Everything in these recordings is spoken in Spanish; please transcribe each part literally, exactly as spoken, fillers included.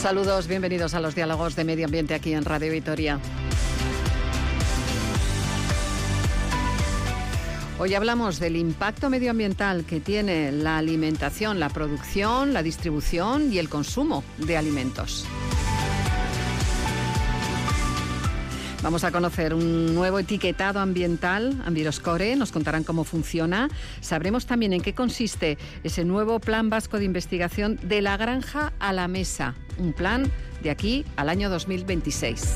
Saludos, bienvenidos a los diálogos de medio ambiente aquí en Radio Vitoria. Hoy hablamos del impacto medioambiental que tiene la alimentación, la producción, la distribución y el consumo de alimentos. Vamos a conocer un nuevo etiquetado ambiental, Enviroscore, nos contarán cómo funciona. Sabremos también en qué consiste ese nuevo Plan Vasco de Investigación de la granja a la mesa, un plan de aquí al año dos mil veintiséis.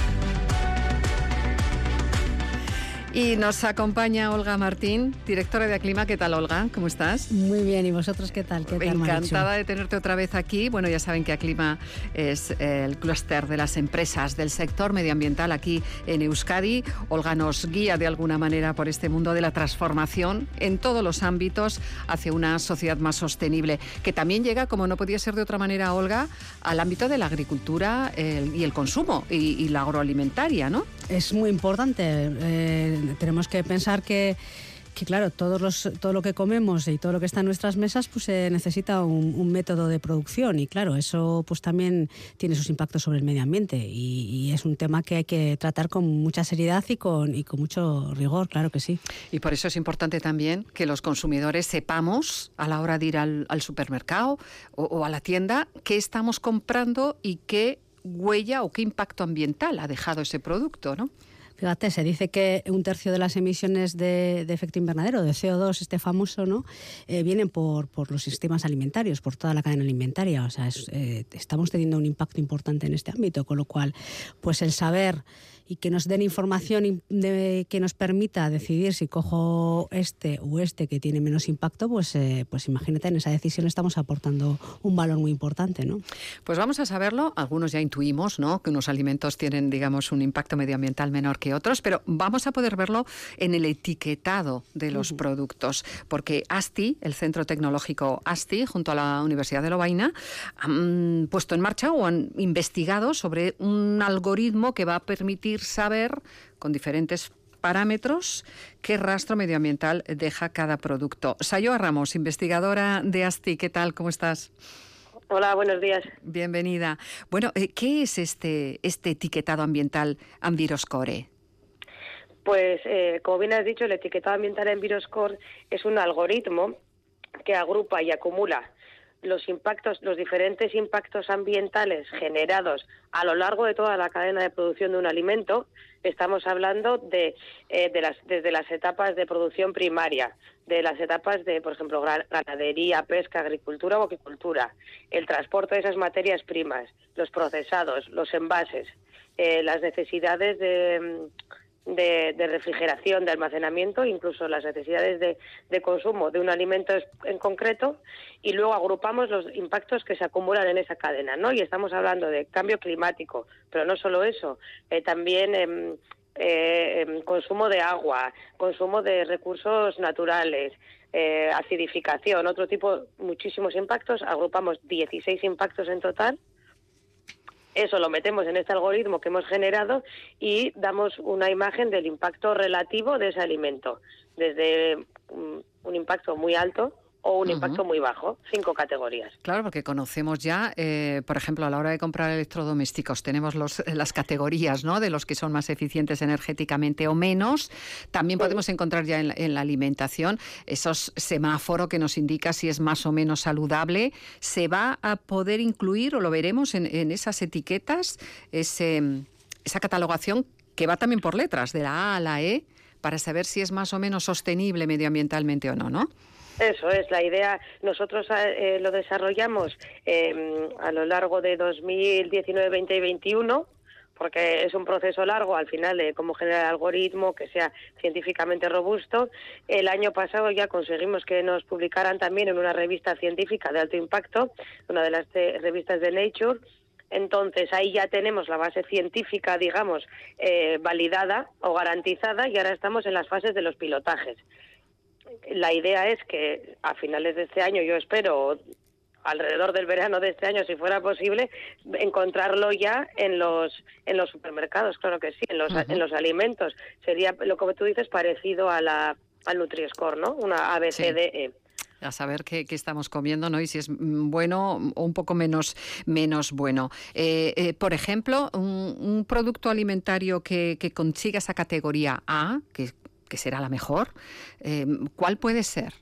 Y nos acompaña Olga Martín, directora de Aclima. ¿Qué tal, Olga? ¿Cómo estás? Muy bien, ¿y vosotros qué tal? ¿Qué tal, Encantada Marichu? de tenerte otra vez aquí. Bueno, ya saben que Aclima es el clúster de las empresas del sector medioambiental aquí en Euskadi. Olga nos guía de alguna manera por este mundo de la transformación en todos los ámbitos hacia una sociedad más sostenible, que también llega, como no podía ser de otra manera, Olga, al ámbito de la agricultura el, y el consumo y, y la agroalimentaria, ¿no? Es muy importante. Eh, tenemos que pensar que, que claro, todos los, todo lo que comemos y todo lo que está en nuestras mesas, pues se eh, necesita un, un método de producción y claro, eso pues también tiene sus impactos sobre el medio ambiente y, y es un tema que hay que tratar con mucha seriedad y con, y con mucho rigor, claro que sí. Y por eso es importante también que los consumidores sepamos a la hora de ir al, al supermercado o, o a la tienda qué estamos comprando y qué huella o qué impacto ambiental ha dejado ese producto, ¿no? Fíjate, se dice que un tercio de las emisiones de, de efecto invernadero, de C O dos, este famoso, ¿no? Eh, vienen por, por los sistemas alimentarios, por toda la cadena alimentaria. O sea, es, eh, estamos teniendo un impacto importante en este ámbito, con lo cual, pues el saber y que nos den información de, que nos permita decidir si cojo este o este que tiene menos impacto, pues, eh, pues imagínate, en esa decisión estamos aportando un valor muy importante, ¿no? Pues vamos a saberlo. Algunos ya intuimos, ¿no?, que unos alimentos tienen, digamos, un impacto medioambiental menor que otros, pero vamos a poder verlo en el etiquetado de los uh-huh. productos, porque ASTI, el Centro Tecnológico ASTI, junto a la Universidad de Lovaina, han puesto en marcha o han investigado sobre un algoritmo que va a permitir saber, con diferentes parámetros, qué rastro medioambiental deja cada producto. Sayoa Ramos, investigadora de ASTI, ¿qué tal? ¿Cómo estás? Hola, buenos días. Bienvenida. Bueno, ¿qué es este, este etiquetado ambiental Enviroscore? Pues, eh, como bien has dicho, el etiquetado ambiental Enviroscore es un algoritmo que agrupa y acumula los impactos, los diferentes impactos ambientales generados a lo largo de toda la cadena de producción de un alimento. Estamos hablando de, eh, de las, desde las etapas de producción primaria, de las etapas de, por ejemplo, ganadería, pesca, agricultura o aquicultura, el transporte de esas materias primas, los procesados, los envases, eh, las necesidades de... De, de refrigeración, de almacenamiento, incluso las necesidades de, de consumo de un alimento en concreto, y luego agrupamos los impactos que se acumulan en esa cadena, ¿no? Y estamos hablando de cambio climático, pero no solo eso, eh, también eh, eh, consumo de agua, consumo de recursos naturales, eh, acidificación, otro tipo, muchísimos impactos. Agrupamos dieciséis impactos en total. Eso lo metemos en este algoritmo que hemos generado y damos una imagen del impacto relativo de ese alimento, desde un, un impacto muy alto o un uh-huh. impacto muy bajo, cinco categorías. Claro, porque conocemos ya, eh, por ejemplo, a la hora de comprar electrodomésticos, tenemos los, las categorías, ¿no?, de los que son más eficientes energéticamente o menos. También sí. podemos encontrar ya en la, en la alimentación esos semáforos que nos indica si es más o menos saludable. ¿Se va a poder incluir, o lo veremos en, en esas etiquetas, ese, esa catalogación que va también por letras, de la A a la E, para saber si es más o menos sostenible medioambientalmente o no, ¿no? Eso es la idea. Nosotros eh, lo desarrollamos eh, a lo largo de dos mil diecinueve, veinte y veintiuno, porque es un proceso largo al final de cómo generar el algoritmo que sea científicamente robusto. El año pasado ya conseguimos que nos publicaran también en una revista científica de alto impacto, una de las eh, revistas de Nature. Entonces ahí ya tenemos la base científica, digamos, eh, validada o garantizada, y ahora estamos en las fases de los pilotajes. La idea es que a finales de este año, yo espero, alrededor del verano de este año, si fuera posible, encontrarlo ya en los en los supermercados, claro que sí, en los uh-huh. en los alimentos. Sería, lo que tú dices, parecido a la al Nutri-Score, ¿no? Una A B C D E. Sí. A saber qué, qué estamos comiendo, ¿no? Y si es bueno o un poco menos, menos bueno. Eh, eh, por ejemplo, un, un producto alimentario que, que consiga esa categoría A, que, que será la mejor, eh, ¿cuál puede ser?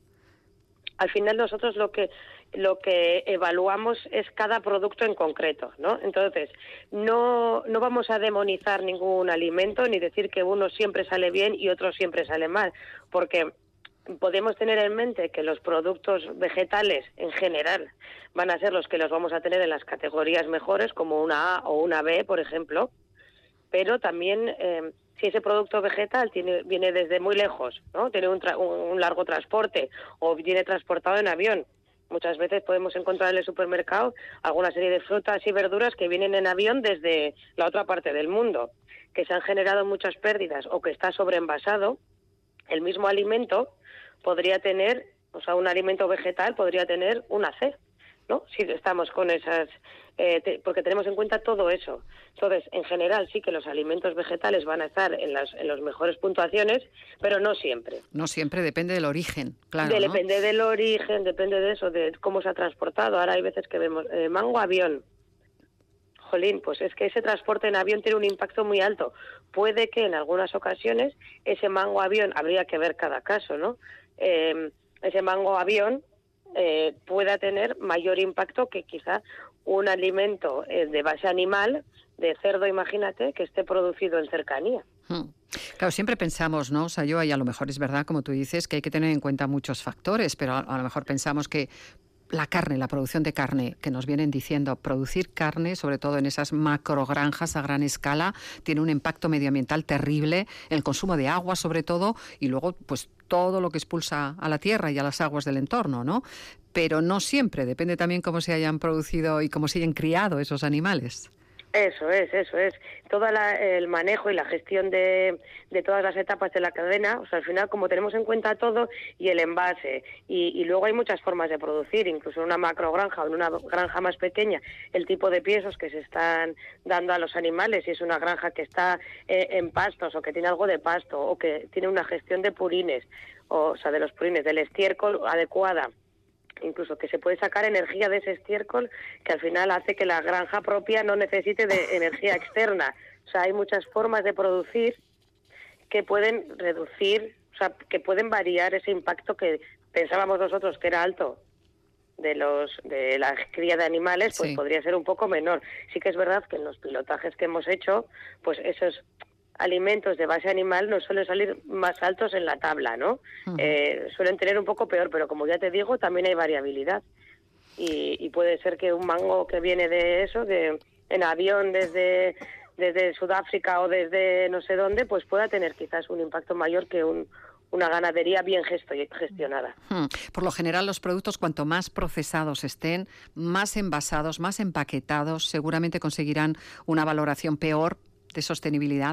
Al final nosotros lo que lo que evaluamos es cada producto en concreto, ¿no? Entonces, no, no vamos a demonizar ningún alimento ni decir que uno siempre sale bien y otro siempre sale mal, porque podemos tener en mente que los productos vegetales en general van a ser los que los vamos a tener en las categorías mejores, como una A o una B, por ejemplo, pero también eh, si ese producto vegetal tiene, viene desde muy lejos, ¿no? Tiene un, tra- un largo transporte o viene transportado en avión. Muchas veces podemos encontrar en el supermercado alguna serie de frutas y verduras que vienen en avión desde la otra parte del mundo, que se han generado muchas pérdidas o que está sobreenvasado. El mismo alimento podría tener, o sea, un alimento vegetal podría tener una C, ¿no? Si estamos con esas, eh, te, porque tenemos en cuenta todo eso. Entonces, en general sí que los alimentos vegetales van a estar en las en las mejores puntuaciones, pero no siempre. No siempre, depende del origen, claro, de, ¿no? Depende del origen, depende de eso, de cómo se ha transportado. Ahora hay veces que vemos eh, mango avión. Jolín, pues es que ese transporte en avión tiene un impacto muy alto. Puede que en algunas ocasiones ese mango avión, habría que ver cada caso, ¿no? Eh, ese mango avión eh, pueda tener mayor impacto que quizá un alimento eh, de base animal, de cerdo, imagínate, que esté producido en cercanía. Hmm. Claro, siempre pensamos, ¿no, Sayoa? Y a lo mejor es verdad, como tú dices, que hay que tener en cuenta muchos factores, pero a, a lo mejor pensamos que la carne, la producción de carne, que nos vienen diciendo, producir carne, sobre todo en esas macrogranjas a gran escala, tiene un impacto medioambiental terrible, el consumo de agua sobre todo, y luego pues todo lo que expulsa a la tierra y a las aguas del entorno, ¿no? Pero no siempre, depende también cómo se hayan producido y cómo se hayan criado esos animales. Eso es, eso es. Todo el manejo y la gestión de, de todas las etapas de la cadena, o sea, al final, como tenemos en cuenta todo y el envase, y, y luego hay muchas formas de producir, incluso en una macrogranja o en una granja más pequeña, el tipo de piensos que se están dando a los animales, si es una granja que está eh, en pastos o que tiene algo de pasto o que tiene una gestión de purines, o, o sea, de los purines, del estiércol adecuada, incluso que se puede sacar energía de ese estiércol que al final hace que la granja propia no necesite de energía externa. O sea, hay muchas formas de producir que pueden reducir, o sea, que pueden variar ese impacto que pensábamos nosotros que era alto de los de la cría de animales, pues sí, podría ser un poco menor. Sí que es verdad que en los pilotajes que hemos hecho, pues esos alimentos de base animal no suelen salir más altos en la tabla, ¿no? Uh-huh. Eh, suelen tener un poco peor, pero como ya te digo, también hay variabilidad. Y, y puede ser que un mango que viene de eso, de en avión desde, desde Sudáfrica o desde no sé dónde, pues pueda tener quizás un impacto mayor que un, una ganadería bien gesto- gestionada. Hmm. Por lo general, los productos, cuanto más procesados estén, más envasados, más empaquetados, seguramente conseguirán una valoración peor de sostenibilidad.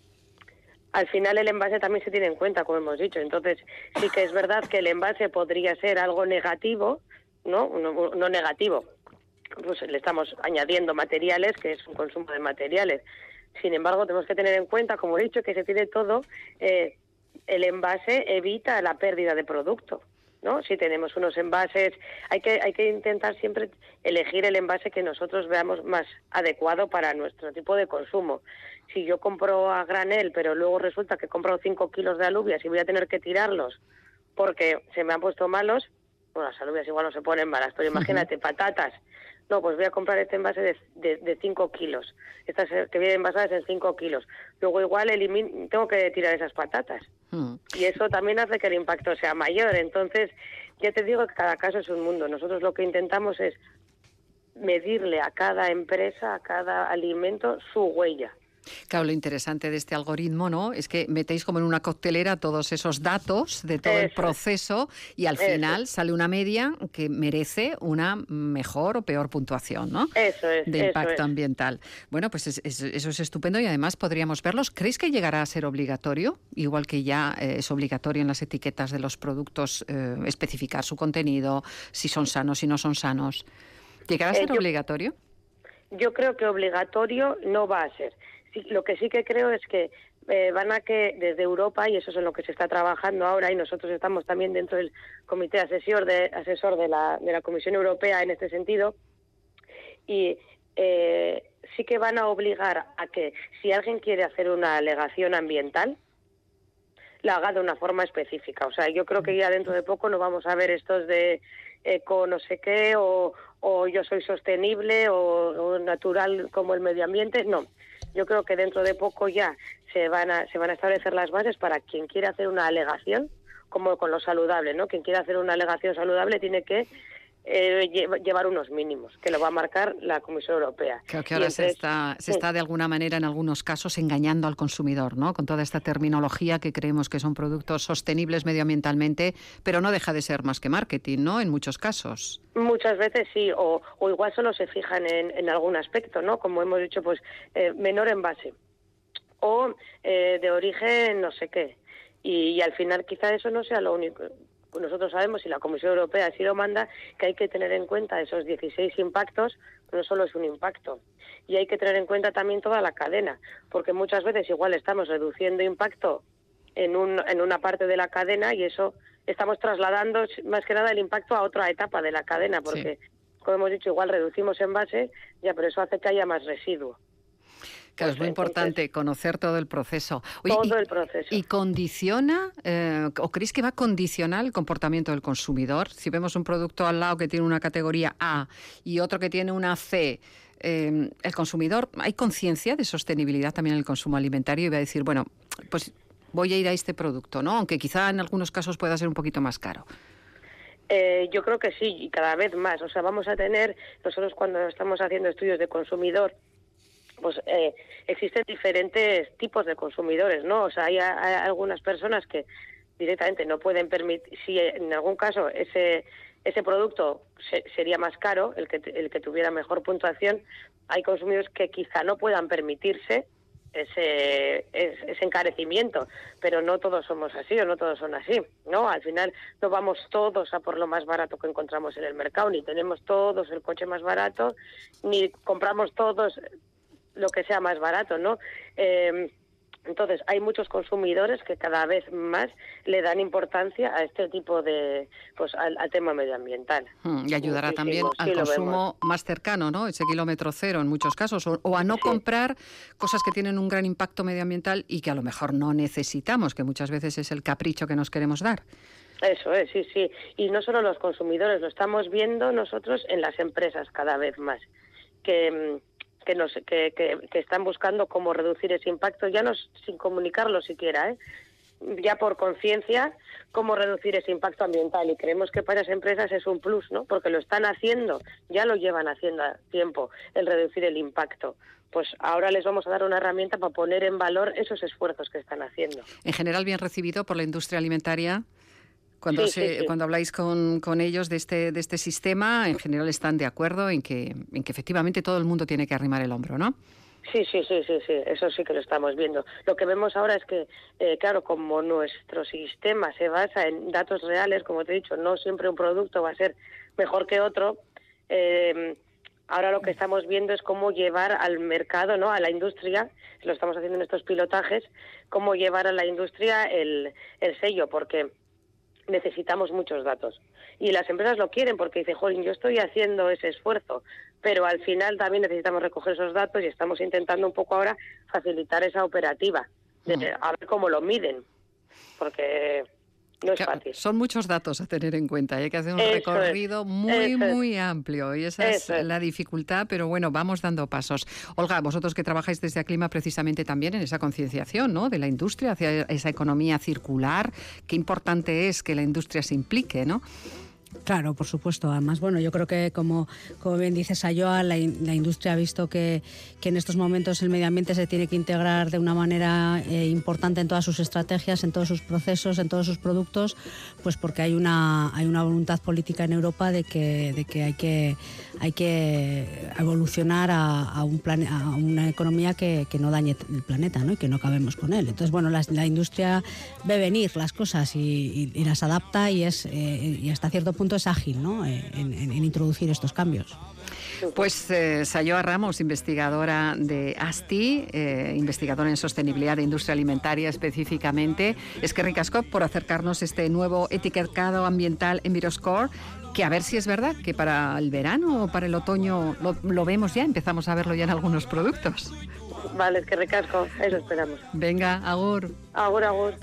Al final el envase también se tiene en cuenta, como hemos dicho. Entonces, sí que es verdad que el envase podría ser algo negativo, ¿no? No, no negativo. Pues le estamos añadiendo materiales, que es un consumo de materiales. Sin embargo, tenemos que tener en cuenta, como he dicho, que se tiene todo, eh, el envase evita la pérdida de producto, ¿no? Si tenemos unos envases, hay que hay que intentar siempre elegir el envase que nosotros veamos más adecuado para nuestro tipo de consumo. Si yo compro a granel, pero luego resulta que he comprado cinco kilos de alubias y voy a tener que tirarlos porque se me han puesto malos, bueno, las alubias igual no se ponen malas, pero imagínate, uh-huh. patatas. No, pues voy a comprar este envase de, de, de cinco kilos, estas que vienen envasadas en cinco kilos. Luego igual elimin- tengo que tirar esas patatas. Hmm. Y eso también hace que el impacto sea mayor. Entonces, ya te digo que cada caso es un mundo. Nosotros lo que intentamos es medirle a cada empresa, a cada alimento, su huella. Claro, lo interesante de este algoritmo, ¿no?, es que metéis como en una coctelera todos esos datos de todo Eso el proceso es. y al Eso final es. sale una media que merece una mejor o peor puntuación, ¿no? Eso es. De eso impacto es. ambiental. Bueno, pues es, es, eso es estupendo y además podríamos verlos. ¿Creéis que llegará a ser obligatorio, igual que ya eh, es obligatorio en las etiquetas de los productos, eh, especificar su contenido, si son sanos, si no son sanos? ¿Llegará a ser eh, yo, obligatorio? Yo creo que obligatorio no va a ser. sí, lo que sí que creo es que eh, van a que desde Europa, y eso es en lo que se está trabajando ahora, y nosotros estamos también dentro del comité asesor de, asesor de, la, de la Comisión Europea en este sentido, y eh, sí que van a obligar a que si alguien quiere hacer una alegación ambiental, la haga de una forma específica. O sea, yo creo que ya dentro de poco no vamos a ver estos de eco no sé qué, o, o yo soy sostenible, o, o natural como el medio ambiente. No, yo creo que dentro de poco ya se van a, se van a establecer las bases para quien quiera hacer una alegación, como con lo saludable, ¿no? Quien quiera hacer una alegación saludable tiene que Eh, llevar unos mínimos, que lo va a marcar la Comisión Europea. Creo que ahora entonces, se está, se está de alguna manera en algunos casos engañando al consumidor, ¿no? Con toda esta terminología que creemos que son productos sostenibles medioambientalmente, pero no deja de ser más que marketing, ¿no? En muchos casos. Muchas veces sí, o, o igual solo se fijan en, en algún aspecto, ¿no? Como hemos dicho, pues eh, menor envase o eh, de origen no sé qué. Y, y al final quizá eso no sea lo único. Nosotros sabemos, y la Comisión Europea así lo manda, que hay que tener en cuenta esos dieciséis impactos, no solo es un impacto. Y hay que tener en cuenta también toda la cadena, porque muchas veces igual estamos reduciendo impacto en, un, en una parte de la cadena y eso estamos trasladando más que nada el impacto a otra etapa de la cadena, porque, sí, como hemos dicho, igual reducimos envase, ya, pero eso hace que haya más residuo. Claro, pues es muy entonces, importante conocer todo el proceso. Oye, todo y, el proceso. ¿Y condiciona, eh, o creéis que va a condicionar el comportamiento del consumidor? Si vemos un producto al lado que tiene una categoría A y otro que tiene una C, eh, el consumidor, ¿hay conciencia de sostenibilidad también en el consumo alimentario? Y va a decir, bueno, pues voy a ir a este producto, ¿no? Aunque quizá en algunos casos pueda ser un poquito más caro. Eh, yo creo que sí, y cada vez más. O sea, vamos a tener, nosotros cuando estamos haciendo estudios de consumidor, pues eh, existen diferentes tipos de consumidores, ¿no? O sea, hay, hay algunas personas que directamente no pueden permitir, si en algún caso ese ese producto se, sería más caro, el que el que tuviera mejor puntuación, hay consumidores que quizá no puedan permitirse ese, ese, ese encarecimiento, pero no todos somos así o no todos son así, ¿no? Al final no vamos todos a por lo más barato que encontramos en el mercado, ni tenemos todos el coche más barato, ni compramos todos lo que sea más barato, ¿no? Eh, entonces, hay muchos consumidores que cada vez más le dan importancia a este tipo de, pues, al, al tema medioambiental. Hmm, y ayudará sí, también sí, al sí, consumo más cercano, ¿no? Ese kilómetro cero en muchos casos, o, o a no sí. comprar cosas que tienen un gran impacto medioambiental y que a lo mejor no necesitamos, que muchas veces es el capricho que nos queremos dar. Eso es, sí, sí. Y no solo los consumidores, lo estamos viendo nosotros en las empresas cada vez más, que que, nos, que, que, que están buscando cómo reducir ese impacto, ya no sin comunicarlo siquiera, ¿eh? ya por conciencia, cómo reducir ese impacto ambiental. Y creemos que para las empresas es un plus, ¿no? Porque lo están haciendo, ya lo llevan haciendo a tiempo, el reducir el impacto. Pues ahora les vamos a dar una herramienta para poner en valor esos esfuerzos que están haciendo. En general, bien recibido por la industria alimentaria. Cuando, sí, se, sí, sí. cuando habláis con, con ellos de este, de este sistema, en general están de acuerdo en que, en que efectivamente todo el mundo tiene que arrimar el hombro, ¿no? Sí, sí, sí, sí, sí, eso sí que lo estamos viendo. Lo que vemos ahora es que, eh, claro, como nuestro sistema se basa en datos reales, como te he dicho, no siempre un producto va a ser mejor que otro, eh, ahora lo que estamos viendo es cómo llevar al mercado, ¿no? A la industria, lo estamos haciendo en estos pilotajes, cómo llevar a la industria el, el sello, porque necesitamos muchos datos. Y las empresas lo quieren porque dicen, jolín, yo estoy haciendo ese esfuerzo, pero al final también necesitamos recoger esos datos y estamos intentando un poco ahora facilitar esa operativa, de, mm. a ver cómo lo miden, porque no es claro, fácil. Son muchos datos a tener en cuenta, hay que hacer un eso recorrido es, muy, muy amplio y esa es, es la dificultad, pero bueno, vamos dando pasos. Olga, vosotros que trabajáis desde Aclima precisamente también en esa concienciación, ¿no?, de la industria hacia esa economía circular, qué importante es que la industria se implique, ¿no? Claro, por supuesto. Además, bueno, yo creo que como, como bien dices, Ayoa, la, la industria ha visto que, que en estos momentos el medio ambiente se tiene que integrar de una manera eh, importante en todas sus estrategias, en todos sus procesos, en todos sus productos, pues porque hay una hay una voluntad política en Europa de que de que hay que hay que evolucionar a, a un plane, a una economía que, que no dañe el planeta, ¿no?, y que no acabemos con él. Entonces, bueno, la, la industria ve venir las cosas y, y, y las adapta y es eh, y hasta cierto punto es ágil, ¿no?, en, en, en introducir estos cambios. Pues eh, Sayoa Ramos, investigadora de ASTI, eh, investigadora en sostenibilidad de industria alimentaria específicamente. Es que ricasco por acercarnos este nuevo etiquetado ambiental Enviroscore, que a ver si es verdad que para el verano o para el otoño lo, lo vemos ya, empezamos a verlo ya en algunos productos. Vale, es que ricasco, eso esperamos. Venga, agur. Agur, agur.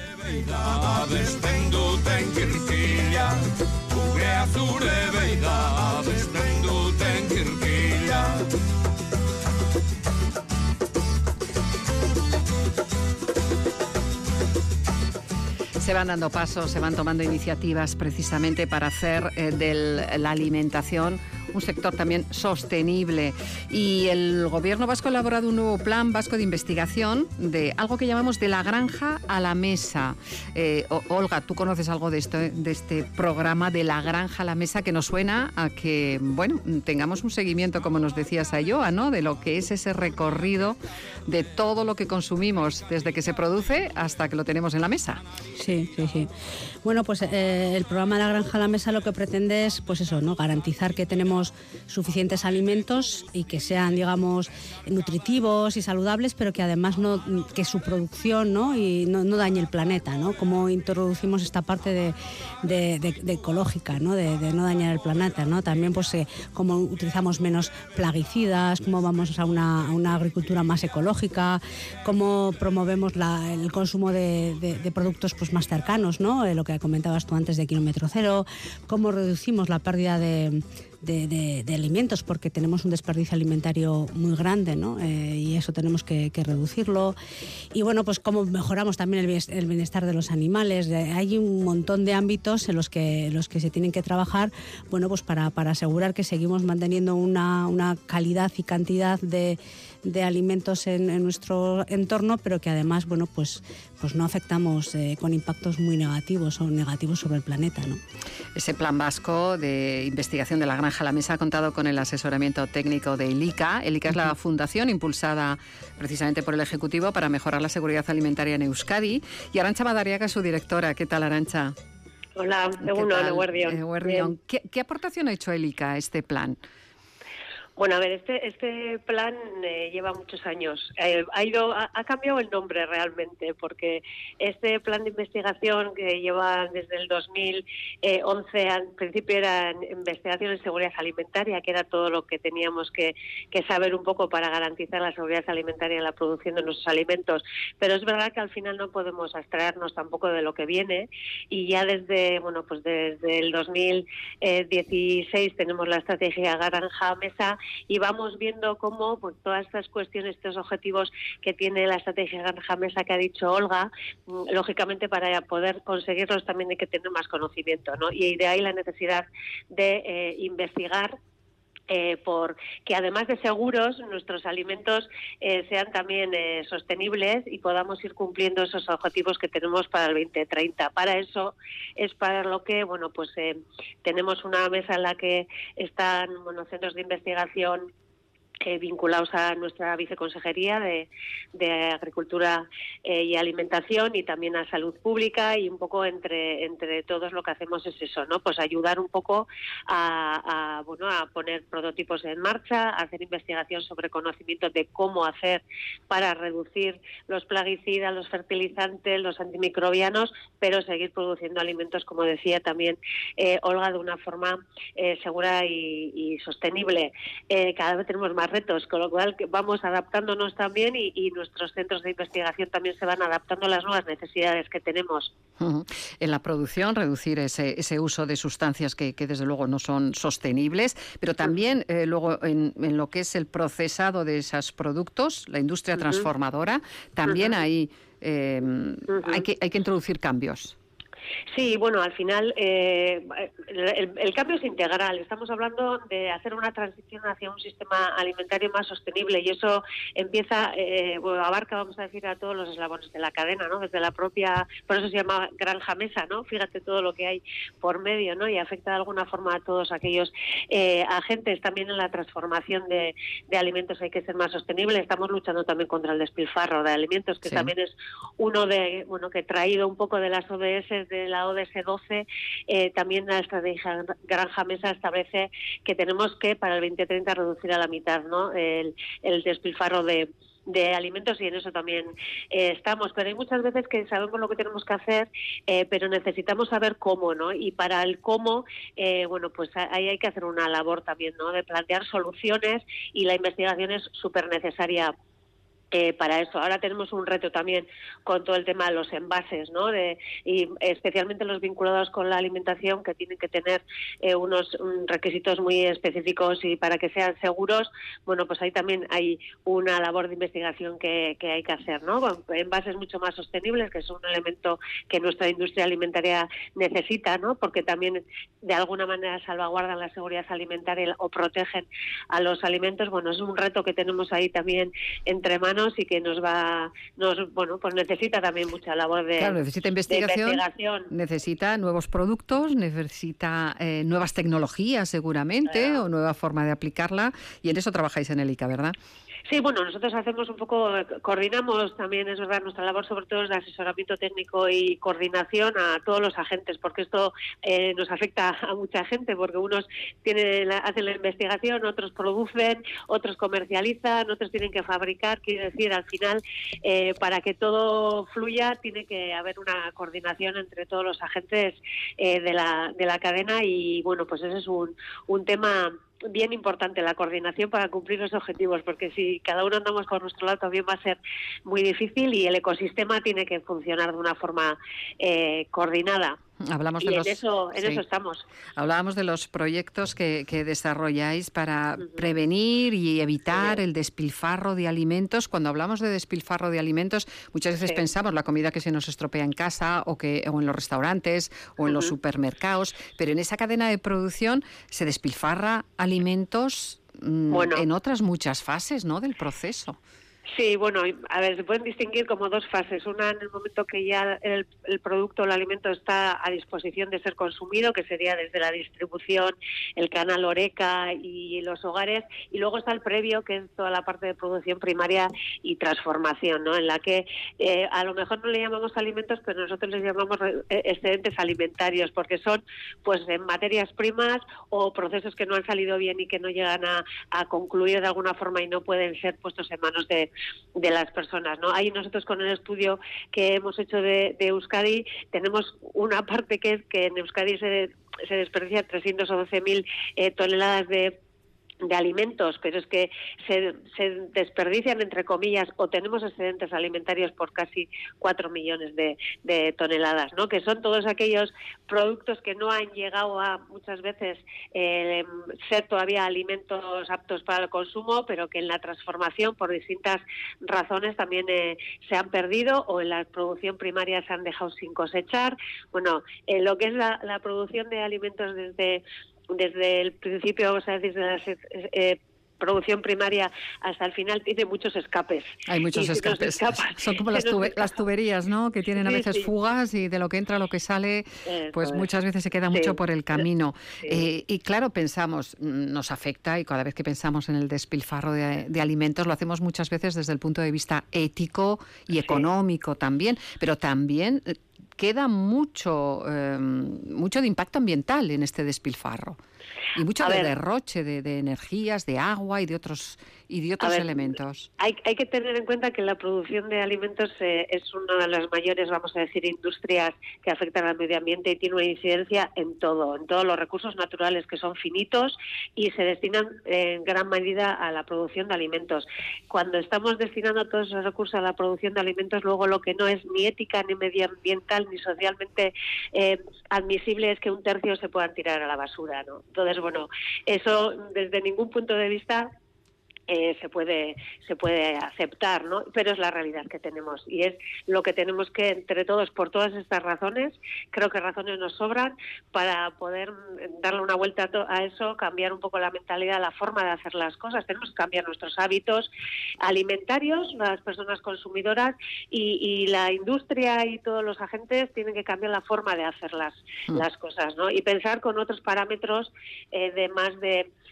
Se van dando pasos, se van tomando iniciativas precisamente para hacer eh, de la alimentación un sector también sostenible. Y el Gobierno vasco ha elaborado un nuevo plan vasco de investigación de algo que llamamos de la granja a la mesa. Eh, Olga, ¿tú conoces algo de esto, de este programa de la granja a la mesa, que nos suena a que, bueno, tengamos un seguimiento, como nos decía Sayoa, ¿no?, de lo que es ese recorrido de todo lo que consumimos desde que se produce hasta que lo tenemos en la mesa? Sí, sí, sí. Bueno, pues eh, el programa de la granja a la mesa lo que pretende es, pues eso, ¿no?, garantizar que tenemos suficientes alimentos y que sean, digamos, nutritivos y saludables, pero que además no, que su producción, ¿no?, y no, no dañe el planeta, ¿no? Cómo introducimos esta parte de, de, de, de ecológica, ¿no?, de, de no dañar el planeta, ¿no? También, pues, eh, cómo utilizamos menos plaguicidas, cómo vamos a una, a una agricultura más ecológica, cómo promovemos la, el consumo de, de, de productos, pues, más cercanos, ¿no? Eh, lo que comentabas tú antes de kilómetro cero, cómo reducimos la pérdida de De, de, de alimentos, porque tenemos un desperdicio alimentario muy grande, ¿no? Eh, y eso tenemos que, que reducirlo. Y bueno, pues cómo mejoramos también el bienestar de los animales. Hay un montón de ámbitos en los que, en los que se tienen que trabajar, bueno, pues para, para asegurar que seguimos manteniendo una, una calidad y cantidad de, de alimentos en, en nuestro entorno, pero que además, bueno, pues, pues no afectamos eh, con impactos muy negativos o negativos sobre el planeta, ¿no? Ese plan vasco de investigación de la granja a la mesa ha contado con el asesoramiento técnico de ELICA. ELICA es la fundación impulsada precisamente por el Ejecutivo para mejorar la seguridad alimentaria en Euskadi. Y Arantxa Madariaga es su directora. ¿Qué tal, Arantxa? Hola, Egunon, Eguerdion. Eguerdion. ¿Qué, ¿Qué aportación ha hecho ELICA a este plan? Bueno, a ver, este este plan eh, lleva muchos años. Eh, ha ido ha, ha cambiado el nombre realmente, porque este plan de investigación que lleva desde el dos mil once, al principio era investigación en seguridad alimentaria, que era todo lo que teníamos que, que saber un poco para garantizar la seguridad alimentaria en la producción de nuestros alimentos. Pero es verdad que al final no podemos abstraernos tampoco de lo que viene, y ya desde bueno pues desde el dos mil dieciséis tenemos la estrategia Granja a Mesa, y vamos viendo cómo pues, todas estas cuestiones, estos objetivos que tiene la estrategia Granja a Mesa que ha dicho Olga, lógicamente para poder conseguirlos también hay que tener más conocimiento, ¿no? Y de ahí la necesidad de eh, investigar Eh, por que además de seguros nuestros alimentos eh, sean también eh, sostenibles y podamos ir cumpliendo esos objetivos que tenemos para el veinte treinta. Para eso es para lo que bueno pues eh, tenemos una mesa en la que están bueno centros de investigación Eh, vinculados a nuestra viceconsejería de, de Agricultura eh, y Alimentación, y también a Salud Pública, y un poco entre entre todos lo que hacemos es eso, ¿no? Pues ayudar un poco a, a bueno a poner prototipos en marcha, a hacer investigación sobre conocimiento de cómo hacer para reducir los plaguicidas, los fertilizantes, los antimicrobianos, pero seguir produciendo alimentos, como decía también eh, Olga, de una forma eh, segura y, y sostenible. Eh, cada vez tenemos más retos, con lo cual vamos adaptándonos también, y, y nuestros centros de investigación también se van adaptando a las nuevas necesidades que tenemos. Uh-huh. En la producción, reducir ese, ese uso de sustancias que, que desde luego no son sostenibles, pero también eh, luego en, en lo que es el procesado de esos productos, la industria uh-huh. transformadora, también uh-huh. ahí eh, uh-huh. hay que, hay que introducir cambios. Sí, bueno, al final eh, el, el cambio es integral. Estamos hablando de hacer una transición hacia un sistema alimentario más sostenible, y eso empieza, eh, bueno, abarca, vamos a decir, a todos los eslabones de la cadena, ¿no? Desde la propia, por eso se llama granja mesa, ¿no? Fíjate todo lo que hay por medio, ¿no? Y afecta de alguna forma a todos aquellos eh, agentes. También en la transformación de, de alimentos hay que ser más sostenible. Estamos luchando también contra el despilfarro de alimentos, que sí. también es uno de, bueno, que traído un poco de las O D S de de la O D S doce, eh, también la estrategia Granja Mesa establece que tenemos que para el veinte treinta reducir a la mitad, ¿no?, el, el despilfarro de de alimentos, y en eso también eh, estamos, pero hay muchas veces que sabemos lo que tenemos que hacer, eh, pero necesitamos saber cómo, ¿no? Y para el cómo, eh, bueno, pues ahí hay que hacer una labor también, ¿no?, de plantear soluciones, y la investigación es súper necesaria Eh, para eso. Ahora tenemos un reto también con todo el tema de los envases, ¿no?, de, y especialmente los vinculados con la alimentación, que tienen que tener eh, unos um, requisitos muy específicos y para que sean seguros. Bueno, pues ahí también hay una labor de investigación que, que hay que hacer, ¿no?, con envases mucho más sostenibles, que es un elemento que nuestra industria alimentaria necesita, ¿no?, porque también de alguna manera salvaguardan la seguridad alimentaria o protegen a los alimentos. Bueno, es un reto que tenemos ahí también entre manos, y que nos va, nos, bueno, pues necesita también mucha labor de, claro, necesita investigación, de investigación. Necesita nuevos productos, necesita eh, nuevas tecnologías seguramente, Claro. o nueva forma de aplicarla, y en eso trabajáis en el I C A, ¿verdad? Sí, bueno, nosotros hacemos un poco, coordinamos también, es verdad, nuestra labor sobre todo es de asesoramiento técnico y coordinación a todos los agentes, porque esto eh, nos afecta a mucha gente, porque unos tienen la, hacen la investigación, otros producen, otros comercializan, otros tienen que fabricar. Quiere decir, al final, eh, para que todo fluya, tiene que haber una coordinación entre todos los agentes eh, de la de la cadena, y bueno, pues ese es un, un tema bien importante, la coordinación para cumplir los objetivos, porque si cada uno andamos por nuestro lado también va a ser muy difícil, y el ecosistema tiene que funcionar de una forma eh, coordinada. Hablamos y de en los, eso en sí. eso estamos. Hablábamos de los proyectos que, que desarrolláis para Uh-huh. prevenir y evitar Sí. el despilfarro de alimentos. Cuando hablamos de despilfarro de alimentos, muchas veces Sí. pensamos la comida que se nos estropea en casa, o que o en los restaurantes o en Uh-huh. los supermercados, pero en esa cadena de producción se despilfarra alimentos mmm, Bueno. en otras muchas fases, ¿no?, del proceso. Sí, bueno, a ver, se pueden distinguir como dos fases. Una en el momento que ya el, el producto o el alimento está a disposición de ser consumido, que sería desde la distribución, el canal Horeca y los hogares, y luego está el previo, que es toda la parte de producción primaria y transformación, ¿no?, en la que eh, a lo mejor no le llamamos alimentos, pero nosotros les llamamos excedentes alimentarios, porque son pues en materias primas o procesos que no han salido bien y que no llegan a, a concluir de alguna forma y no pueden ser puestos en manos de de las personas, ¿no? Ahí nosotros, con el estudio que hemos hecho de, de Euskadi, tenemos una parte que es que en Euskadi se, se desperdician trescientos once mil eh, toneladas de de alimentos, pero es que se, se desperdician, entre comillas, o tenemos excedentes alimentarios por casi cuatro millones de, de toneladas, ¿no?, que son todos aquellos productos que no han llegado a, muchas veces, eh, ser todavía alimentos aptos para el consumo, pero que en la transformación, por distintas razones, también eh, se han perdido, o en la producción primaria se han dejado sin cosechar. Bueno, en lo que es la, la producción de alimentos desde desde el principio, o sea, desde la eh, producción primaria hasta el final, tiene muchos escapes. Hay muchos y escapes. Escapa, Son como las, tube, las tuberías, ¿no?, que tienen a veces sí, sí. fugas, y de lo que entra a lo que sale, Eso pues es. muchas veces se queda Sí. mucho por el camino. Sí. Eh, y claro, pensamos, nos afecta, y cada vez que pensamos en el despilfarro de, de alimentos, lo hacemos muchas veces desde el punto de vista ético y Sí. económico también, pero también queda mucho, eh, mucho de impacto ambiental en este despilfarro. Y mucho A de ver, derroche de, de energías, de agua y de otros y de otros ver, elementos. Hay, hay que tener en cuenta que la producción de alimentos eh, es una de las mayores, vamos a decir, industrias que afectan al medio ambiente, y tiene una incidencia en todo, en todos los recursos naturales, que son finitos y se destinan en gran medida a la producción de alimentos. Cuando estamos destinando todos esos recursos a la producción de alimentos, luego lo que no es ni ética, ni medioambiental, ni socialmente eh, admisible es que un tercio se puedan tirar a la basura, ¿no? Entonces, bueno, eso desde ningún punto de vista Eh, se puede se puede aceptar, ¿no? Pero es la realidad que tenemos, y es lo que tenemos que, entre todos, por todas estas razones, creo que razones nos sobran para poder darle una vuelta a, to- a eso, cambiar un poco la mentalidad, la forma de hacer las cosas. Tenemos que cambiar nuestros hábitos alimentarios, las personas consumidoras, y, y la industria y todos los agentes tienen que cambiar la forma de hacer las, Mm. las cosas, ¿no? Y pensar con otros parámetros eh, de más de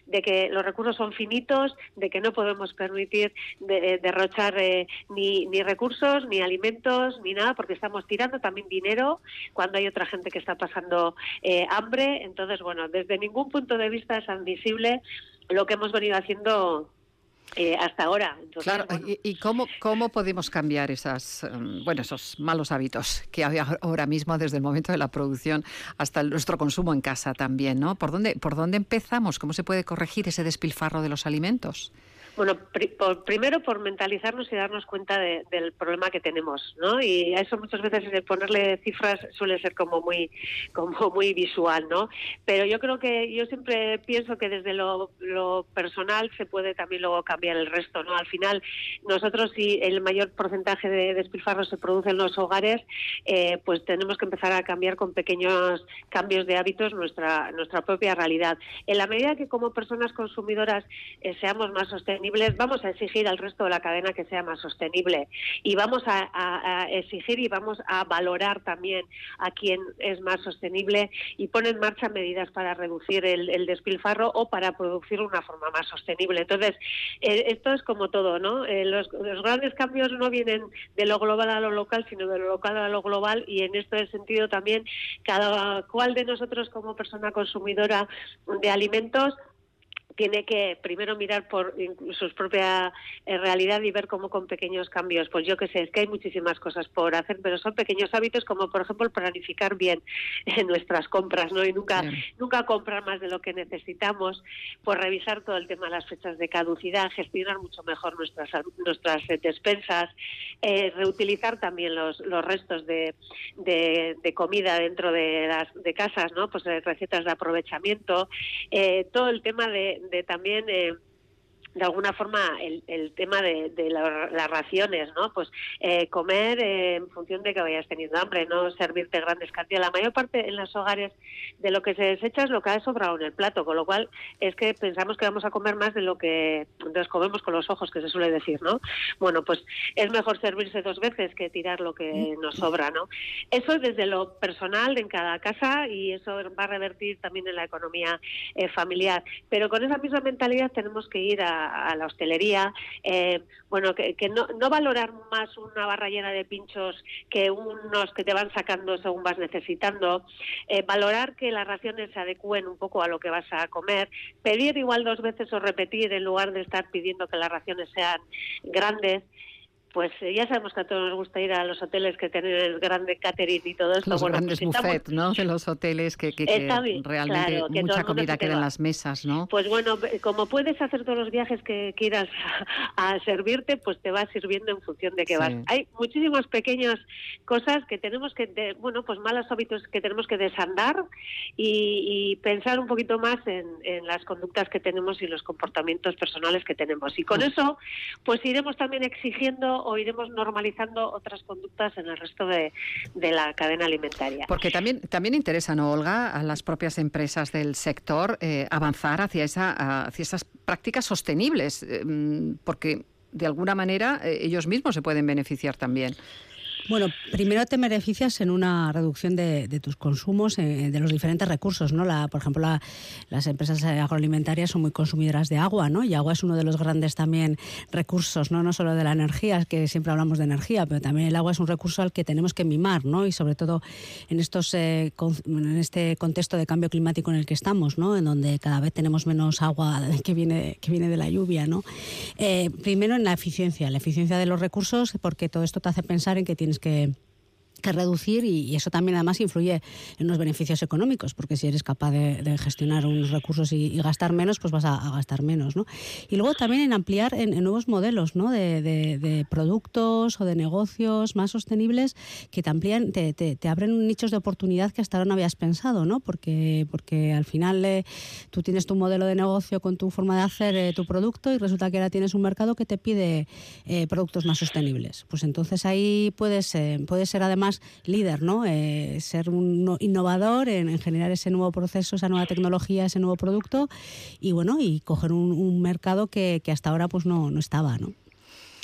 de que los recursos son finitos, de que no podemos permitir de, derrochar eh, ni, ni recursos, ni alimentos, ni nada, porque estamos tirando también dinero cuando hay otra gente que está pasando eh, hambre. Entonces, bueno, desde ningún punto de vista es admisible lo que hemos venido haciendo Eh, hasta ahora. Entonces, claro, bueno. ¿y, y cómo, cómo podemos cambiar esas, um, bueno, esos malos hábitos que hay ahora mismo desde el momento de la producción hasta el, nuestro consumo en casa también, ¿no? ¿Por dónde, por dónde empezamos? ¿Cómo se puede corregir ese despilfarro de los alimentos? Bueno, pri- por, primero por mentalizarnos y darnos cuenta de, del problema que tenemos, ¿no? Y a eso muchas veces el ponerle cifras suele ser como muy, como muy visual, ¿no? Pero yo creo que yo siempre pienso que desde lo, lo personal se puede también luego cambiar el resto, ¿no? Al final nosotros, si el mayor porcentaje de despilfarro se produce en los hogares, eh, pues tenemos que empezar a cambiar con pequeños cambios de hábitos nuestra nuestra propia realidad. En la medida que como personas consumidoras eh, seamos más sostenibles, vamos a exigir al resto de la cadena que sea más sostenible y vamos a, a, a exigir y vamos a valorar también a quien es más sostenible y pone en marcha medidas para reducir el, el despilfarro o para producir de una forma más sostenible. Entonces, eh, esto es como todo, ¿no? Eh, los, los grandes cambios no vienen de lo global a lo local, sino de lo local a lo global, y en este sentido también cada cual de nosotros como persona consumidora de alimentos tiene que primero mirar por su propia eh, realidad y ver cómo con pequeños cambios, pues yo qué sé, es que hay muchísimas cosas por hacer, pero son pequeños hábitos como por ejemplo planificar bien eh, nuestras compras, ¿no? Y nunca bien. nunca comprar más de lo que necesitamos, pues revisar todo el tema de las fechas de caducidad, gestionar mucho mejor nuestras nuestras eh, despensas, eh, reutilizar también los los restos de, de, de comida dentro de las de casas, ¿no? Pues eh, recetas de aprovechamiento, eh, todo el tema de de también eh, de alguna forma el, el tema de, de la, las raciones, ¿no? Pues eh, comer eh, en función de que vayas teniendo hambre, no servirte grandes cantidades. La mayor parte en los hogares de lo que se desecha es lo que ha sobrado en el plato, con lo cual es que pensamos que vamos a comer más de lo que nos comemos con los ojos, que se suele decir, ¿no? Bueno, pues es mejor servirse dos veces que tirar lo que nos sobra, ¿no? Eso es desde lo personal en cada casa y eso va a revertir también en la economía eh, familiar. Pero con esa misma mentalidad tenemos que ir a a la hostelería, eh, bueno, que, que no, no valorar más una barra llena de pinchos que unos que te van sacando según vas necesitando, eh, valorar que las raciones se adecúen un poco a lo que vas a comer, pedir igual dos veces o repetir en lugar de estar pidiendo que las raciones sean grandes. Pues eh, ya sabemos que a todos nos gusta ir a los hoteles que tienen el grande catering y todo esto. Los bueno, grandes pues buffets, estamos... ¿no? De los hoteles que, que, que bien, realmente claro, que mucha comida queda va. en las mesas, ¿no? Pues bueno, como puedes hacer todos los viajes que quieras a, a servirte, pues te vas sirviendo en función de qué sí. vas. Hay muchísimas pequeñas cosas que tenemos que, de, bueno, pues malos hábitos que tenemos que desandar y, y pensar un poquito más en, en las conductas que tenemos y los comportamientos personales que tenemos. Y con mm. eso, pues iremos también exigiendo o iremos normalizando otras conductas en el resto de, de la cadena alimentaria. Porque también también interesa, ¿no, Olga?, a las propias empresas del sector eh, avanzar hacia esa hacia esas prácticas sostenibles, eh, porque de alguna manera eh, ellos mismos se pueden beneficiar también. Bueno, primero te beneficias en una reducción de, de tus consumos, eh, de los diferentes recursos, ¿no? La, por ejemplo, la, las empresas agroalimentarias son muy consumidoras de agua, ¿no? Y agua es uno de los grandes también recursos, ¿no? No solo de la energía, que siempre hablamos de energía, pero también el agua es un recurso al que tenemos que mimar, ¿no? Y sobre todo en estos eh, con, en este contexto de cambio climático en el que estamos, ¿no? En donde cada vez tenemos menos agua que viene que viene de la lluvia, ¿no? Eh, primero en la eficiencia, la eficiencia de los recursos, porque todo esto te hace pensar en que tienes que que reducir y, y eso también además influye en los beneficios económicos, porque si eres capaz de, de gestionar unos recursos y, y gastar menos, pues vas a, a gastar menos, ¿no? Y luego también en ampliar en, en nuevos modelos, ¿no? de, de, de productos o de negocios más sostenibles que te amplían, te, te, te abren nichos de oportunidad que hasta ahora no habías pensado, ¿no? Porque, porque al final eh, tú tienes tu modelo de negocio con tu forma de hacer eh, tu producto y resulta que ahora tienes un mercado que te pide eh, productos más sostenibles. Pues entonces ahí puedes, eh, puedes ser además líder, ¿no? Eh, ser un innovador en, en generar ese nuevo proceso, esa nueva tecnología, ese nuevo producto y bueno, y coger un, un mercado que, que hasta ahora pues no, no estaba, ¿no?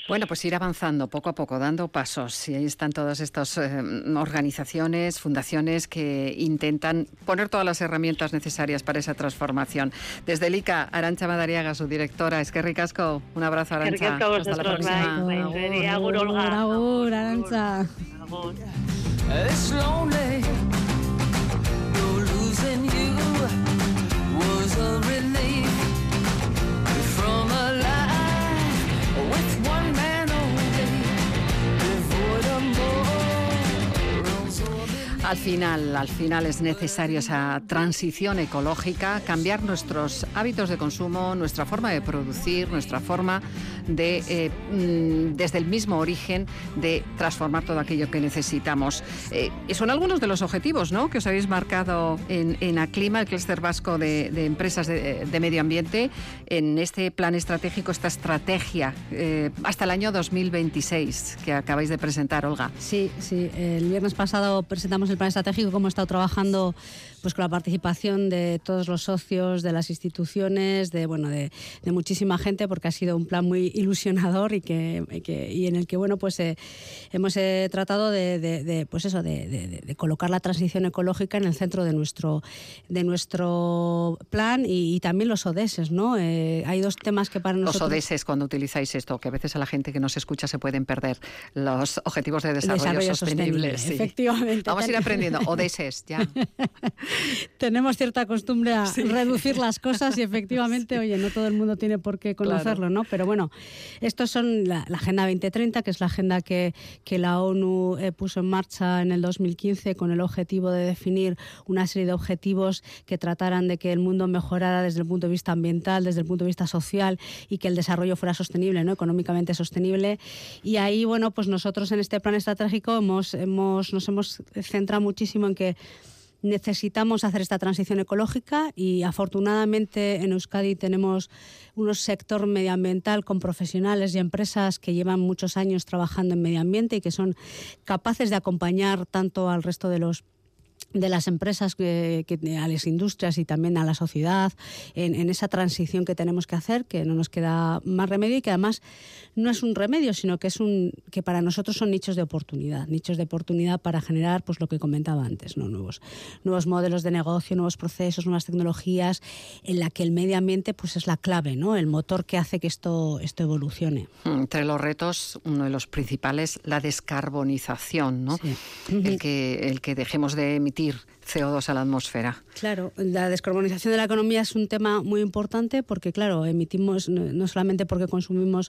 Bueno, pues ir avanzando poco a poco, dando pasos. Y ahí están todas estas eh, organizaciones, fundaciones que intentan poner todas las herramientas necesarias para esa transformación. Desde el I C A, Arantxa Madariaga, su directora. Eskerrik asko. Un abrazo, Arantxa. Hasta la próxima. Agur, Olga. Agur, Arantxa. Agur. Al final, al final es necesaria esa transición ecológica, cambiar nuestros hábitos de consumo, nuestra forma de producir, nuestra forma de, eh, desde el mismo origen, de transformar todo aquello que necesitamos. Eh, son algunos de los objetivos, ¿no?, que os habéis marcado en, en Aclima, el clúster vasco de, de empresas de, de medio ambiente, en este plan estratégico, esta estrategia eh, hasta el año dos mil veintiséis que acabáis de presentar, Olga. Sí, sí. El viernes pasado presentamos el plan estratégico, cómo he estado trabajando pues con la participación de todos los socios, de las instituciones, de bueno, de, de muchísima gente, porque ha sido un plan muy ilusionador y que, y, que, y en el que bueno pues eh, hemos eh, tratado de, de, de pues eso de, de, de colocar la transición ecológica en el centro de nuestro de nuestro plan y, y también los O D S, ¿no? Eh, hay dos temas que para nosotros... Los O D S, cuando utilizáis esto, que a veces a la gente que nos escucha se pueden perder, los Objetivos de Desarrollo, desarrollo Sostenible. Sostenible, Sí. Efectivamente. Vamos a ir aprendiendo. O D S, ya. Tenemos cierta costumbre a sí. reducir las cosas y efectivamente, sí. oye, no todo el mundo tiene por qué conocerlo, claro. ¿no? Pero bueno, estos son la, la Agenda veinte treinta, que es la agenda que, que la ONU eh, puso en marcha en el dos mil quince con el objetivo de definir una serie de objetivos que trataran de que el mundo mejorara desde el punto de vista ambiental, desde el punto de vista social y que el desarrollo fuera sostenible, ¿no?, económicamente sostenible. Y ahí, bueno, pues nosotros en este plan estratégico hemos, hemos, nos hemos centrado muchísimo en que necesitamos hacer esta transición ecológica y afortunadamente en Euskadi tenemos un sector medioambiental con profesionales y empresas que llevan muchos años trabajando en medio ambiente y que son capaces de acompañar tanto al resto de los de las empresas, que, que, a las industrias y también a la sociedad en, en esa transición que tenemos que hacer, que no nos queda más remedio y que además no es un remedio, sino que es un que para nosotros son nichos de oportunidad, nichos de oportunidad para generar pues lo que comentaba antes, ¿no? nuevos, nuevos modelos de negocio, nuevos procesos, nuevas tecnologías, en la que el medio ambiente pues es la clave, ¿no?, el motor que hace que esto, esto evolucione. Entre los retos, uno de los principales, la descarbonización, ¿no? Sí. El que, el que dejemos de emitir C O dos a la atmósfera. Claro, la descarbonización de la economía es un tema muy importante porque, claro, emitimos no solamente porque consumimos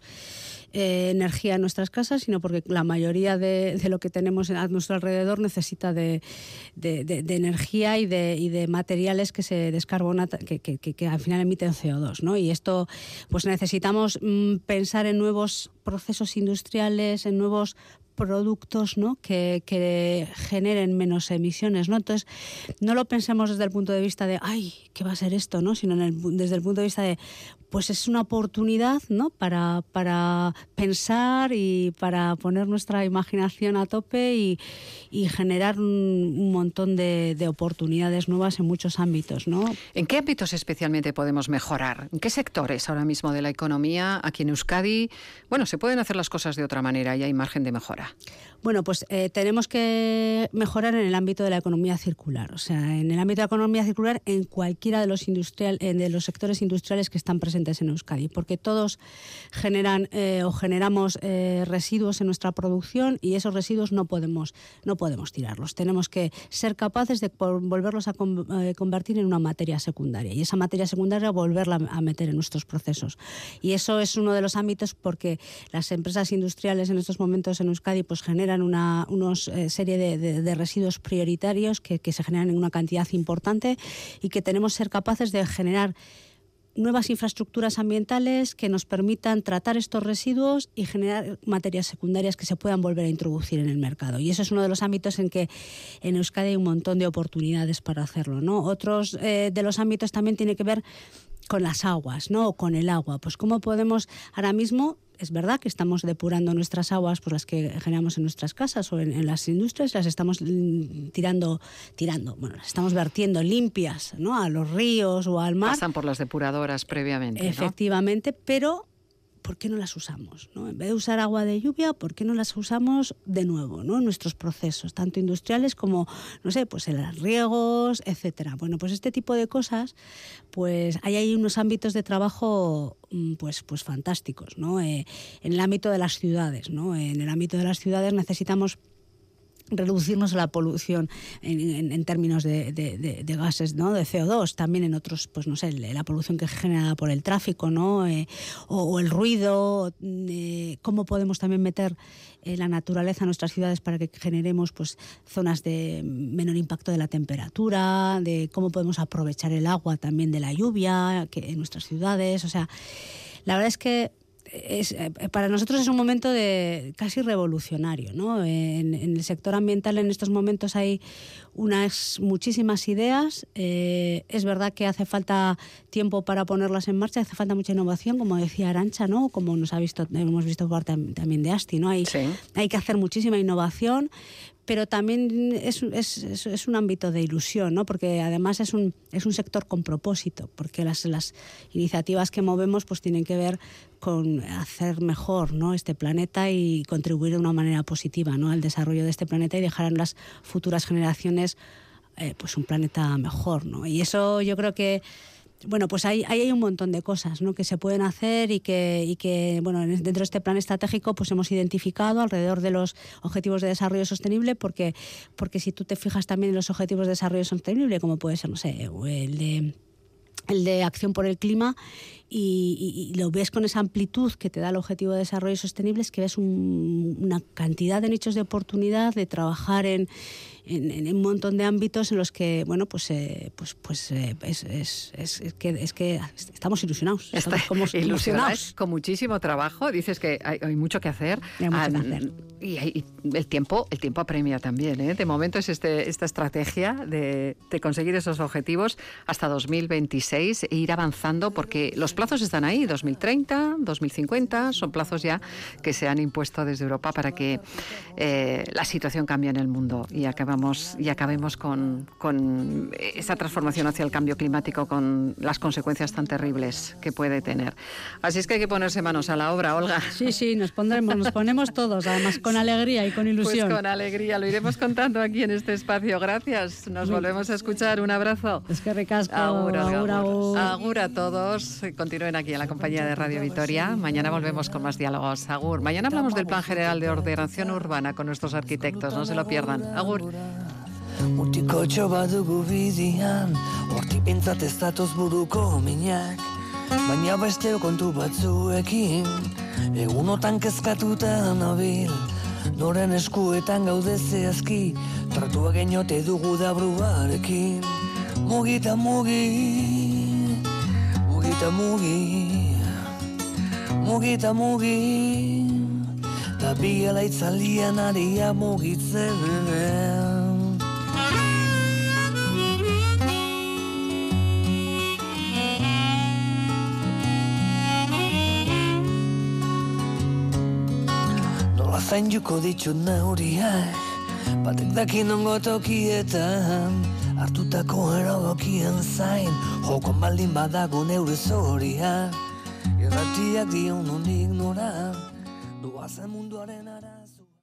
eh, energía en nuestras casas, sino porque la mayoría de, de lo que tenemos a nuestro alrededor necesita de, de, de, de energía y de, y de materiales que se descarbonan, que, que, que, que al final emiten C O dos, ¿no? Y esto, pues necesitamos mm, pensar en nuevos procesos industriales, en nuevos productos, ¿no?, que, que generen menos emisiones, ¿no? Entonces, no lo pensemos desde el punto de vista de ¡ay, qué va a ser esto!, ¿no?, sino en el, desde el punto de vista de pues es una oportunidad, ¿no?, para, para pensar y para poner nuestra imaginación a tope y, y generar un, un montón de, de oportunidades nuevas en muchos ámbitos, ¿no? ¿En qué ámbitos especialmente podemos mejorar? ¿En qué sectores ahora mismo de la economía aquí en Euskadi? Bueno, se pueden hacer las cosas de otra manera y hay margen de mejora. Bueno, pues eh, tenemos que mejorar en el ámbito de la economía circular. O sea, en el ámbito de la economía circular en cualquiera de los, industrial, eh, de los sectores industriales que están presentes en Euskadi, porque todos generan eh, o generamos eh, residuos en nuestra producción y esos residuos no podemos, no podemos tirarlos. Tenemos que ser capaces de volverlos a con, eh, convertir en una materia secundaria y esa materia secundaria volverla a meter en nuestros procesos. Y eso es uno de los ámbitos porque las empresas industriales en estos momentos en Euskadi pues generan una unos, eh, serie de, de, de residuos prioritarios que, que se generan en una cantidad importante y que tenemos que ser capaces de generar nuevas infraestructuras ambientales que nos permitan tratar estos residuos y generar materias secundarias que se puedan volver a introducir en el mercado. Y eso es uno de los ámbitos en que en Euskadi hay un montón de oportunidades para hacerlo, ¿no? Otros eh, de los ámbitos también tiene que ver con las aguas, ¿no?, o con el agua. Pues cómo podemos ahora mismo... Es verdad que estamos depurando nuestras aguas, por las que generamos en nuestras casas o en, en las industrias, las estamos tirando, tirando, bueno, las estamos vertiendo limpias, ¿no?, a los ríos o al mar. Pasan por las depuradoras previamente, efectivamente, ¿no? Pero ¿por qué no las usamos, ¿no? En vez de usar agua de lluvia, ¿por qué no las usamos de nuevo, ¿no? En nuestros procesos, tanto industriales como, no sé, pues en los riegos, etcétera. Bueno, pues este tipo de cosas, pues hay ahí unos ámbitos de trabajo pues, pues fantásticos, ¿no? Eh, en el ámbito de las ciudades, ¿no? En el ámbito de las ciudades necesitamos reducirnos la polución en, en, en términos de, de, de, de gases, ¿no? De C O dos, también en otros, pues no sé, la polución que es generada por el tráfico, ¿no? Eh, o, o el ruido, eh, cómo podemos también meter eh, la naturaleza en nuestras ciudades para que generemos pues zonas de menor impacto de la temperatura, de cómo podemos aprovechar el agua también de la lluvia que en nuestras ciudades. O sea, la verdad es que Es, para nosotros es un momento de casi revolucionario, ¿no? En, en el sector ambiental en estos momentos hay unas muchísimas ideas. Eh, es verdad que hace falta tiempo para ponerlas en marcha, hace falta mucha innovación, como decía Arantxa, ¿no? Como nos ha visto, hemos visto por también de ASTI, ¿no? Hay, sí. hay que hacer muchísima innovación, pero también es, es, es, es un ámbito de ilusión, ¿no? Porque además es un, es un sector con propósito, porque las, las iniciativas que movemos pues tienen que ver con hacer mejor, ¿no? este planeta y contribuir de una manera positiva, ¿no? al desarrollo de este planeta y dejar en las futuras generaciones eh, pues un planeta mejor, ¿no? Y eso yo creo que bueno, pues ahí hay, hay un montón de cosas, ¿no? que se pueden hacer y que, y que bueno, dentro de este plan estratégico pues hemos identificado alrededor de los objetivos de desarrollo sostenible, porque, porque si tú te fijas también en los objetivos de desarrollo sostenible, como puede ser, no sé, el de, el de acción por el clima, y, y, y lo ves con esa amplitud que te da el objetivo de desarrollo sostenible, es que ves un, una cantidad de nichos de oportunidad de trabajar en En, en un montón de ámbitos en los que, bueno, pues eh, pues pues eh, es, es, es, es, que, es que estamos ilusionados. Estamos Está como ilusionados. Con muchísimo trabajo. Dices que hay, hay mucho que hacer. Hay mucho ah, que hacer. Y, y el tiempo el tiempo apremia también, ¿eh? De momento es este, esta estrategia de, de conseguir esos objetivos hasta dos mil veintiséis e ir avanzando, porque los plazos están ahí, dos mil treinta, dos mil cincuenta, son plazos ya que se han impuesto desde Europa para que eh, la situación cambie en el mundo y acabamos y acabemos con, con esa transformación hacia el cambio climático, con las consecuencias tan terribles que puede tener. Así es que hay que ponerse manos a la obra, Olga. Sí, sí, nos pondremos, nos ponemos todos, además con alegría y con ilusión. Pues con alegría, lo iremos contando aquí en este espacio. Gracias, nos volvemos a escuchar. Un abrazo. Es que ricasco. Agur, agur, agur. Agur a todos. Continúen aquí en la compañía de Radio Vitoria. Mañana volvemos con más diálogos. Agur. Mañana hablamos del Plan General de Ordenación Urbana con nuestros arquitectos. No se lo pierdan. Agur. Mutikotxo badugu bidian, hortik bintzat ez datoz buruko minak, baina besteo kontu batzuekin, egunotan kezkatuta nabil, noren eskuetan gaude zehazki, tratua geniote dugu dabruarekin. Mugita mugi, mugita mugi, mugita mugi, ta biela itzalian aria mugitzen. Zainduko ditut neuriak, batek daki nongo tokietan, hartutako erabakien zain, jokon baldin badago neure zoria, irratiak dion non ignoran, doazen munduaren arazo.